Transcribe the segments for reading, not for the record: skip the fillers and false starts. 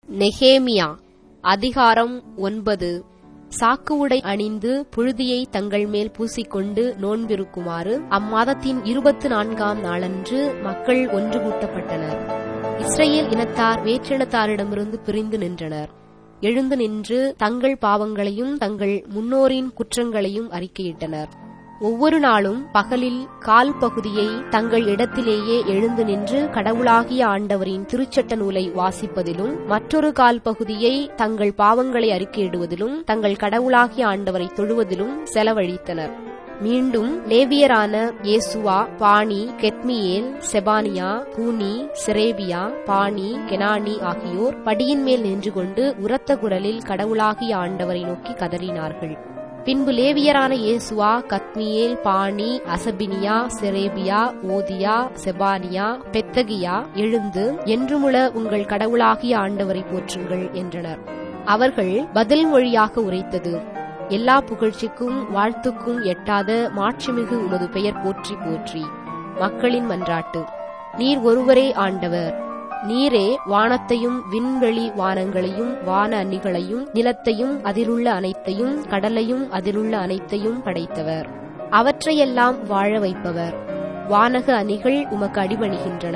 நெகேமியா அதிகாரம் 9. சாக்கு உடை அணிந்து புழுதியை தங்கள் மேல் பூசிக்கொண்டு நோன்பிருக்குமாறு அம்மாதத்தின் 24ஆம் நாளன்று மக்கள் ஒன்று கூட்டப்பட்டனர். இஸ்ரவேல் இனத்தார் வேற்றினத்தாரிடமிருந்து பிரிந்து நின்றனர். எழுந்து நின்று தங்கள் பாவங்களையும் தங்கள் முன்னோரின் குற்றங்களையும் அறிக்கையிட்டனர். ஒவ்வொரு நாளும் பகலில் கால் பகுதியை தங்கள் இடத்திலேயே எழுந்து நின்று கடவுளாகிய ஆண்டவரின் திருச்சட்ட நூலை வாசிப்பதிலும், மற்றொரு கால் பகுதியை தங்கள் பாவங்களை அறிக்கையிடுவதிலும், தங்கள் கடவுளாகிய ஆண்டவரை தொழுவதிலும் செலவழித்தனர். மீண்டும் லேவியரான யேசுவா, பானி, கெத்மியேல், செபானியா, பூனி, செரேபியா, பானி, கெனானி ஆகியோர் படியின் மேல் நின்று கொண்டு உரத்த குரலில் கடவுளாகிய ஆண்டவரை நோக்கி கதறினார்கள். பின்பு லேவியரான யேசுவா, கத்மியேல், பானி, அசபினியா, செரேபியா, ஓதியா, செபானியா, பெத்தகியா எழுந்து என்றுமுள்ள உங்கள் கடவுளாகிய ஆண்டவரை போற்றுங்கள் என்றனர். அவர்கள் பதில் மொழியாக உரைத்தது: எல்லா புகழ்ச்சிக்கும் வாழ்த்துக்கும் எட்டாத மாட்சிமிகு உமது பெயர் போற்றி போற்றி. மக்களின் மன்றாட்டு: நீர் ஒருவரே ஆண்டவர். நீரே வானத்தையும் விண்வெளி வானங்களையும் வான அணிகளையும் நிலத்தையும் அதிலுள்ள அனைத்தையும் கடலையும் அதிலுள்ள அனைத்தையும் படைத்தவர். அவற்றையெல்லாம் வாழ வைப்பவர். வானக அணிகள் உமக்கு அடிபணிகின்றன.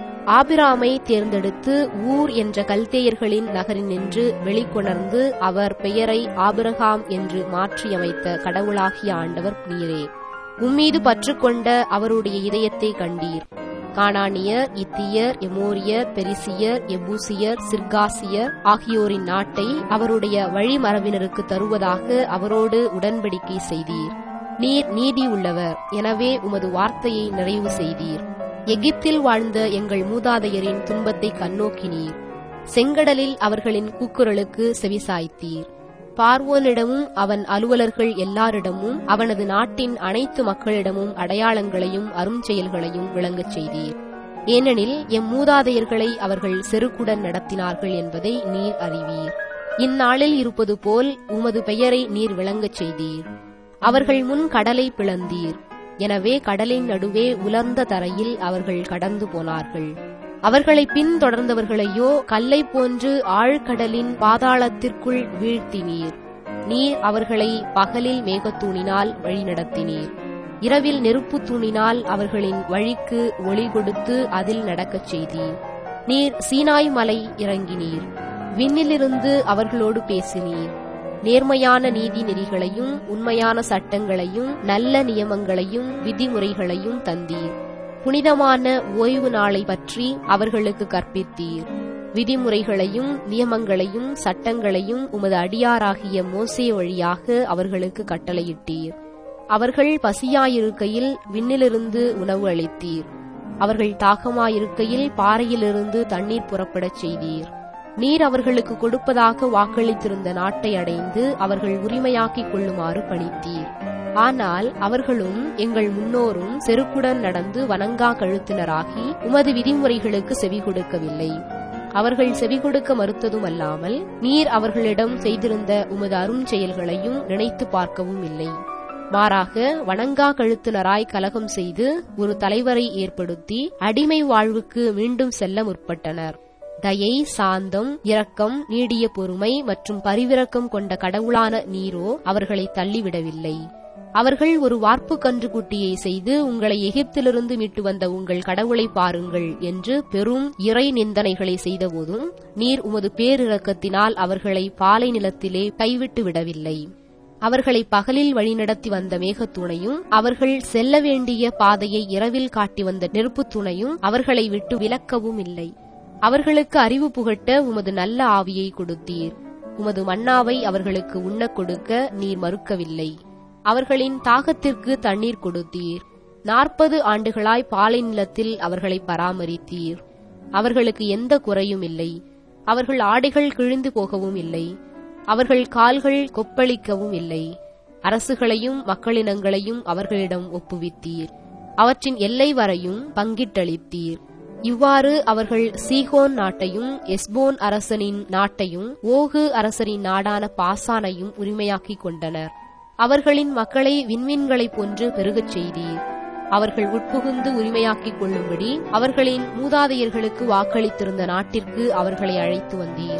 ஆபிராமை தேர்ந்தெடுத்து ஊர் என்ற கல்தேயர்களின் நகரினின்று வெளிக்கொணர்ந்து அவர் பெயரை ஆபிரகாம் என்று மாற்றியமைத்த கடவுளாகிய ஆண்டவர் நீரே. உம்மீது பற்றுக்கொண்ட அவருடைய இதயத்தை கண்டீர். கானானியர், இத்தியர், எமோரியர், பெரிசியர், எபூசியர், சிர்காசியர் ஆகியோரின் நாட்டை அவருடைய வழிமரபினருக்கு தருவதாக அவரோடு உடன்படிக்கை செய்தீர். நீர் நீதி உள்ளவர், எனவே உமது வார்த்தையை நிறைவு செய்தீர். எகிப்தில் வாழ்ந்த எங்கள் மூதாதையரின் துன்பத்தை கண்ணோக்கினீர். செங்கடலில் அவர்களின் கூக்குரலுக்கு செவிசாய்த்தீர். பார்வோனிடமும் அவன் அலுவலர்கள் எல்லாரிடமும் அவனது நாட்டின் அனைத்து மக்களிடமும் அடையாளங்களையும் அருஞ்செயல்களையும் விளங்கச் செய்தீர். ஏனெனில் எம் மூதாதையர்களை அவர்கள் செருக்குடன் நடத்தினார்கள் என்பதை நீர் அறிவீர். இந்நாளில் இருப்பது போல் உமது பெயரை நீர் விளங்கச் செய்தீர். அவர்கள் முன் கடலை பிளந்தீர். எனவே கடலின் நடுவே உலர்ந்த தரையில் அவர்கள் கடந்து போனார்கள். அவர்களை பின்தொடர்ந்தவர்களையோ கல்லை போன்று ஆழ்கடலின் பாதாளத்திற்குள் வீழ்த்தினீர். நீர் அவர்களை பகலில் மேகத்தூணினால் வழிநடத்தினீர். இரவில் நெருப்பு தூணினால் அவர்களின் வழிக்கு ஒளி கொடுத்து அதில் நடக்கச் செய்தீர். நீர் சீனாய் மலை இறங்கினீர். விண்ணிலிருந்து அவர்களோடு பேசினீர். நேர்மையான நீதி நெறிகளையும் உண்மையான சட்டங்களையும் நல்ல நியமங்களையும் விதிமுறைகளையும் தந்தீர். புனிதமான ஓய்வு நாளை பற்றி அவர்களுக்கு கற்பித்தீர். விதிமுறைகளையும் நியமங்களையும் சட்டங்களையும் உமது அடியாராகிய மோசே வழியாக அவர்களுக்கு கட்டளையிட்டீர். அவர்கள் பசியாயிருக்கையில் விண்ணிலிருந்து உணவு அளித்தீர். அவர்கள் தாகமாயிருக்கையில் பாறையிலிருந்து தண்ணீர் புறப்படச் செய்தீர். நீர் அவர்களுக்கு கொடுப்பதாக வாக்களித்திருந்த நாட்டை அடைந்து அவர்கள் உரிமையாக்கிக் கொள்ளுமாறு பணித்தீர். ஆனால் அவர்களும் எங்கள் முன்னோரும் செருக்குடன் நடந்து வணங்கா கழுத்தினராகி உமது விதிமுறைகளுக்கு செவி கொடுக்கவில்லை. அவர்கள் செவி கொடுக்க மறுத்ததும் அல்லாமல் நீர் அவர்களிடம் செய்திருந்த உமது அருஞ்செயல்களையும் நினைத்து பார்க்கவும் இல்லை. மாறாக வணங்கா கழுத்தினராய் கலகம் செய்து ஒரு தலைவரை ஏற்படுத்தி அடிமை வாழ்வுக்கு மீண்டும் செல்ல முற்பட்டனர். தயை, சாந்தம், இரக்கம், நீடிய பொறுமை மற்றும் பரிவிரக்கம் கொண்ட கடவுளான நீரோ அவர்களை தள்ளிவிடவில்லை. அவர்கள் ஒரு வார்ப்பு கன்றுக்குட்டியை செய்து உங்களை எகிப்திலிருந்து மீட்டு வந்த உங்கள் கடவுளை பாருங்கள் என்று பெரும் இறை நிந்தனைகளை செய்தபோதும் நீர் உமது பேரிரக்கத்தினால் அவர்களை பாலை நிலத்திலே கைவிட்டு விடவில்லை. அவர்களை பகலில் வழிநடத்தி வந்த மேகத்துணையும் அவர்கள் செல்ல வேண்டிய பாதையை இரவில் காட்டி வந்த நெருப்புத் துணையும் அவர்களை விட்டு விலக்கவும் இல்லை. அவர்களுக்கு அறிவு புகட்ட உமது நல்ல ஆவியை கொடுத்தீர். உமது மன்னாவை அவர்களுக்கு உண்ணக் கொடுக்க நீர் மறுக்கவில்லை. அவர்களின் தாகத்திற்கு தண்ணீர் கொடுத்தீர். 40 ஆண்டுகளாய் பாலை நிலத்தில் அவர்களை பராமரித்தீர். அவர்களுக்கு எந்த குறையும் இல்லை. அவர்கள் ஆடைகள் கிழிந்து போகவும் இல்லை. அவர்கள் கால்கள் கொப்பளிக்கவும் இல்லை. அரசுகளையும் மக்களினங்களையும் அவர்களிடம் ஒப்புவித்தீர். அவற்றின் எல்லை வரையும் பங்கிட்டளித்தீர். இவ்வாறு அவர்கள் சீகோன் நாட்டையும் எஸ்போன் அரசனின் நாட்டையும் ஓகு அரசரின் நாடான பாசானையும் உரிமையாக்கிக் கொண்டனர். அவர்களின் மக்களை விண்மீன்களைப் போன்று பெருகச் செய்தீர். அவர்கள் உட்புகுந்து உரிமையாக்கிக் கொள்ளும்படி அவர்களின் மூதாதையர்களுக்கு வாக்களித்திருந்த நாட்டிற்கு அவர்களை அழைத்து வந்தீர்.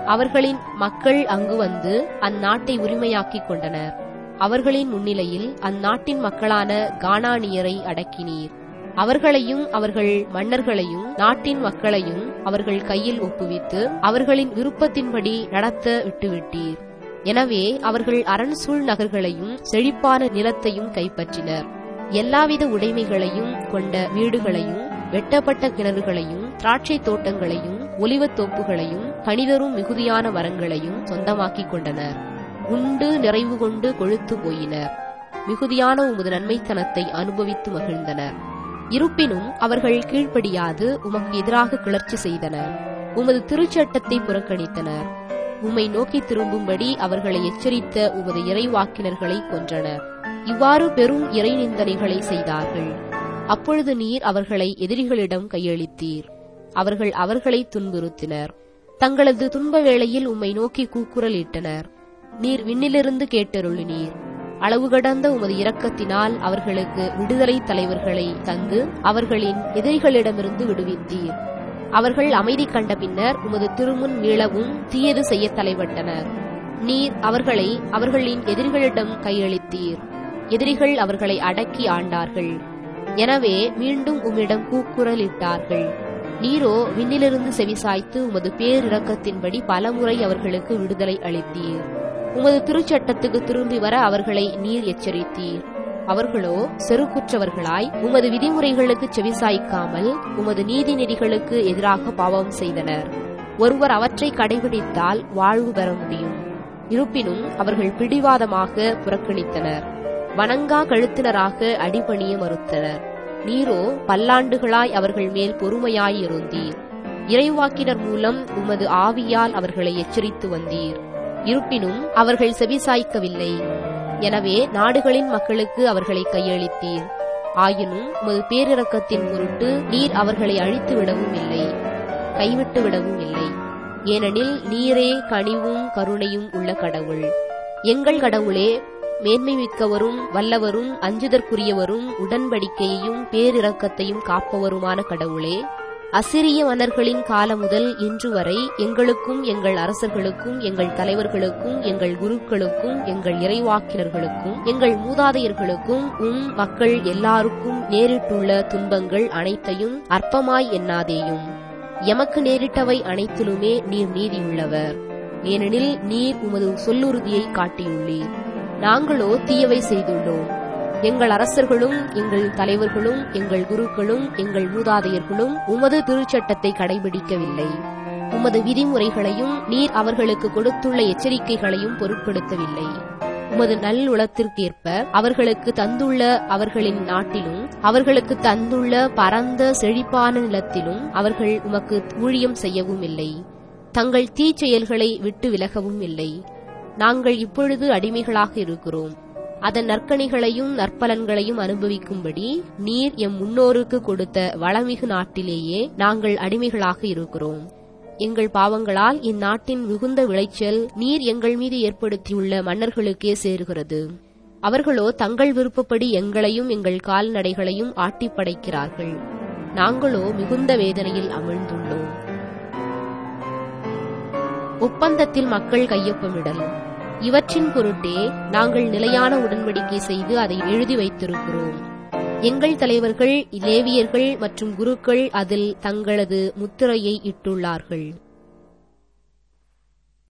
அவர்களின் மக்கள் அங்கு வந்து அந்நாட்டை உரிமையாக்கிக் கொண்டனர். அவர்களின் முன்னிலையில் அந்நாட்டின் மக்களான கானானியரை அடக்கினீர். அவர்களையும் அவர்கள் மன்னர்களையும் நாட்டின் மக்களையும் அவர்கள் கையில் ஒப்புவித்து அவர்களின் விருப்பத்தின்படி நடத்த விட்டுவிட்டீர். எனவே அவர்கள் அரண்சூழ் நகர்களையும் செழிப்பான நிலத்தையும் கைப்பற்றினர். எல்லாவித உடைமைகளையும் கொண்ட வீடுகளையும் வெட்டப்பட்ட கிணறுகளையும் திராட்சை தோட்டங்களையும் ஒலிவத் தோப்புகளையும் கனிதரும் மிகுதியான மரங்களையும் சொந்தமாக்கிக் கொண்டனர். உண்டு நிறைவு கொண்டு கொழுத்து போயினர். மிகுதியான உமது நன்மைத்தனத்தை அனுபவித்து மகிழ்ந்தனர். இருப்பினும் அவர்கள் கீழ்ப்படியாது உமக்கு எதிராக கிளர்ச்சி செய்தனர். உமது திருச்சட்டத்தை புறக்கணித்தனர். உம்மை நோக்கி திரும்பும்படி அவர்களை எச்சரித்த உமது இறைவாக்கினர்களை கொன்றனர். இவ்வாறு பெரும் இறை நிந்தனைகளை செய்தார்கள். அப்பொழுது நீர் அவர்களை எதிரிகளிடம் கையளித்தீர். அவர்கள் அவர்களை துன்புறுத்தினர். தங்களது துன்ப வேளையில் உம்மை நோக்கி கூக்குரலிட்டனர். நீர் விண்ணிலிருந்து கேட்டருளினீர். அளவு கடந்த உமது இரக்கத்தினால் அவர்களுக்கு விடுதலை தலைவர்களை தந்து அவர்களின் எதிரிகளிடமிருந்து விடுவித்தீர். அவர்கள் அமைதி கண்ட பின்னர் உமது திருமுன் மீளவும் தீயது செய்ய தலைப்பட்டனர். நீர் அவர்களை அவர்களின் எதிரிகளிடம் கையளித்தீர். எதிரிகள் அவர்களை அடக்கி ஆண்டார்கள். எனவே மீண்டும் உம்மிடம் கூக்குரலிட்டார்கள். நீரோ விண்ணிலிருந்து செவிசாய்த்து உமது பேரிரக்கத்தின்படி பலமுறை அவர்களுக்கு விடுதலை அளித்தீர். உமது திருச்சட்டத்துக்கு திரும்பி வர அவர்களை நீர் எச்சரித்தீர். அவர்களோ செருக்குற்றவர்களாய் உமது விதிமுறைகளுக்கு செவிசாய்க்காமல் உமது நீதி நெறிகளுக்கு எதிராக பாவம் செய்தனர். ஒருவர் அவற்றை கடைபிடித்தால் வாழ்வு பெற முடியும். இருப்பினும் அவர்கள் பிடிவாதமாக புறக்கணித்தனர். வணங்கா கழுத்தினராக அடிபணிய மறுத்தனர். நீரோ பல்லாண்டுகளாய் அவர்கள் மேல் பொறுமையாயிருந்தீர். இறைவாக்கினர் மூலம் உமது ஆவியால் அவர்களை எச்சரித்து வந்தீர். இருப்பினும் அவர்கள் செவிசாய்க்கவில்லை. எனவே நாடுகளின் மக்களுக்கு அவர்களை கையளித்தீர். ஆயினும் உமது பேரிரக்கத்தின் பொருட்டு நீர் அவர்களை அழித்து விடவும் இல்லை, கைவிட்டு விடவும் இல்லை. ஏனெனில் நீரே கனிவும் கருணையும் உள்ள கடவுள். எங்கள் கடவுளே, மேன்மை மிக்கவரும் வல்லவரும் அஞ்சுதற்குரியவரும் உடன்படிக்கையையும் பேரிரக்கத்தையும் காப்பவருமான கடவுளே, அசிரிய மன்னர்களின் காலம் முதல் இன்று வரை எங்களுக்கும் எங்கள் அரசர்களுக்கும் எங்கள் தலைவர்களுக்கும் எங்கள் குருக்களுக்கும் எங்கள் இறைவாக்கினர்களுக்கும் எங்கள் மூதாதையர்களுக்கும் மக்கள் எல்லாருக்கும் நேரிட்டுள்ள துன்பங்கள் அனைத்தையும் அற்பமாய் எண்ணாதேயும். எமக்கு நேரிட்டவை அனைத்திலுமே நீர் நீதியுள்ளவர். ஏனெனில் நீர் உமது சொல்லுறுதியை காட்டியுள்ளீர். நாங்களோ தீயவை செய்துள்ளோம். எங்கள் அரசர்களும் எங்கள் தலைவர்களும் எங்கள் குருக்களும் எங்கள் மூதாதையர்களும் உமது திருச்சட்டத்தை கடைபிடிக்கவில்லை. உமது விதிமுறைகளையும் நீர் அவர்களுக்கு கொடுத்துள்ள எச்சரிக்கைகளையும் பொருட்படுத்தவில்லை. உமது நல்லுளத்திற்கேற்ப அவர்களுக்கு தந்துள்ள அவர்களின் நாட்டிலும் அவர்களுக்கு தந்துள்ள பரந்த செழிப்பான நிலத்திலும் அவர்கள் உமக்கு ஊழியம் செய்யவும் இல்லை. தங்கள் தீச்செயல்களை விட்டு விலகவும் இல்லை. நாங்கள் இப்பொழுது அடிமைகளாக இருக்கிறோம். அதன் நற்கனிகளையும் நற்பலன்களையும் அனுபவிக்கும்படி நீர் எம் முன்னோருக்கு கொடுத்த வளமிகு நாட்டிலேயே நாங்கள் அடிமைகளாக இருக்கிறோம். எங்கள் பாவங்களால் இந்நாட்டின் மிகுந்த விளைச்சல் நீர் எங்கள் மீது ஏற்படுத்தியுள்ள மன்னர்களுக்கே சேருகிறது. அவர்களோ தங்கள் விருப்பப்படி எங்களையும் எங்கள் கால்நடைகளையும் ஆட்டிப் படைக்கிறார்கள். நாங்களோ மிகுந்த வேதனையில் அமிழ்ந்துள்ளோம். ஒப்பந்தத்தில் மக்கள் கையொப்பமிடல். இவற்றின் பொருட்டே நாங்கள் நிலையான உடன்படிக்கை செய்து அதை எழுதி வைத்திருக்கிறோம். எங்கள் தலைவர்கள் லேவியர்கள் மற்றும் குருக்கள் அதில் தங்களது முத்திரையை இட்டுள்ளார்கள்.